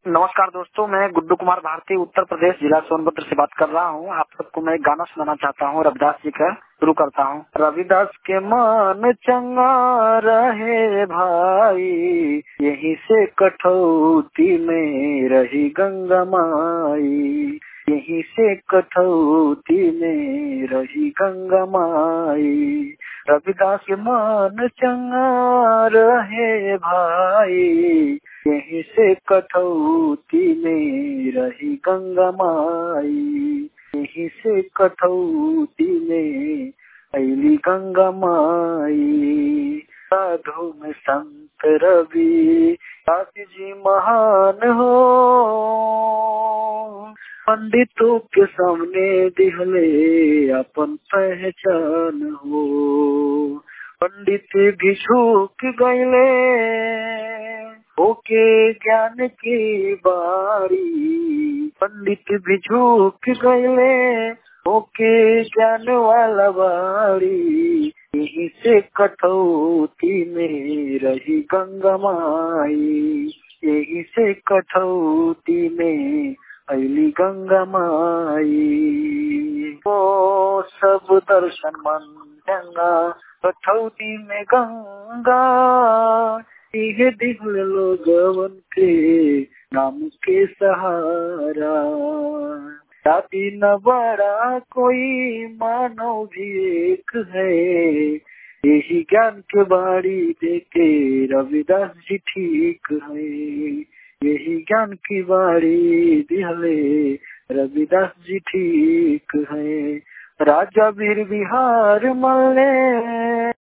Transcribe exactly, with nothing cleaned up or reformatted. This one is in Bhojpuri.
नमस्कार दोस्तों, मैं गुड्डू कुमार भारती उत्तर प्रदेश जिला सोनभद्र से बात कर रहा हूँ। आप सबको मैं एक गाना सुनाना चाहता हूँ। रविदास जी का शुरू करता हूँ। रविदास के मन चंगा रहे भाई, यहीं से कठौती में रही गंगा माई, यहीं से कठौती में रही गंगा माई। रविदास के मन चंगा रहे भाई, यहीं से कठौती में रही गंगा माई, यहीं से कठौती में अली गंगा माई। साधु में संत रवि दास जी महान हो, पंडितों के सामने दिहले अपन पहचान हो। पंडित भी झुक गए ओके ज्ञान की बारी, पंडित भी झुक गए ओके ज्ञान वाला बारी। यहीं से कठौती में रही गंगा माई, यहीं से कठौती में अली गंगा माई। वो सब दर्शन मन चंगा कठौती में गंगा, ये दिल लोगवन के नाम के सहारा। जाति न बड़ा कोई मानव भी एक है, यही ज्ञान के बाड़ी देके रविदास जी ठीक है, यही ज्ञान की बाड़ी दिहले रविदास जी ठीक है। राजा वीर बिहार मल्ले